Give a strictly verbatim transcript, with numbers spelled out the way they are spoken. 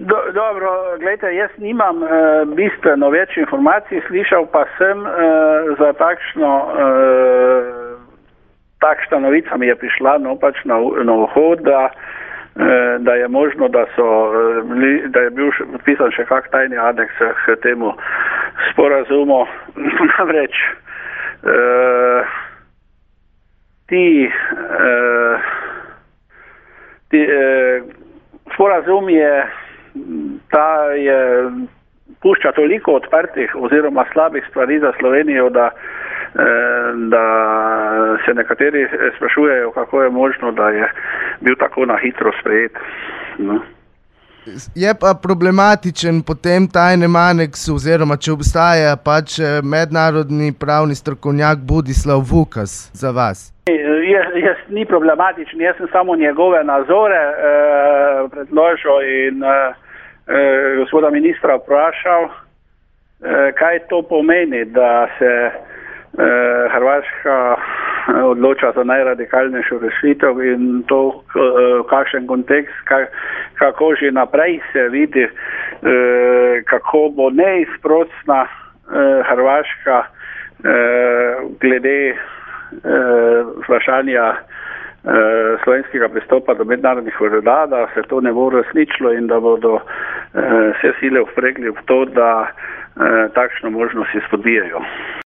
Do, dobro, gledajte, jaz nimam uh, bistveno več informacij, slišal pa sem uh, za takšno, uh, takšna novica mi je prišla, no pač na, na vhod, da, uh, da je možno, da, so, uh, da je bil podpisan še kak tajni aneks k temu sporazumu. Namreč, uh, ti, uh, ti uh, sporazum je ta je pušča toliko odprtih oziroma slabih stvari za Slovenijo, da, da se nekateri sprašujejo, kako je možno, da je bil tako na hitro sprejet. No. Je pa problematičen potem tajnem aneksu oziroma če obstaja pač mednarodni pravni strokovnjak Budislav Vukas za vas. Jaz, jaz ni problematičen, jaz sem samo njegove nazore eh, predložil in eh, eh, gospoda ministra vprašal, eh, kaj to pomeni, da se eh, Hrvaška odloča za najradikalnejšo rešitev in to eh, kakšen kontekst, kak, kako že naprej se vidi, eh, kako bo neizprostna eh, Hrvaška eh, glede vprašanja eh, slovenskega pristopa do mednarodnih voda, da se to ne bo resničilo in da bodo eh, vse sile vpregli v to, da eh, takšno možnost izpodbijajo.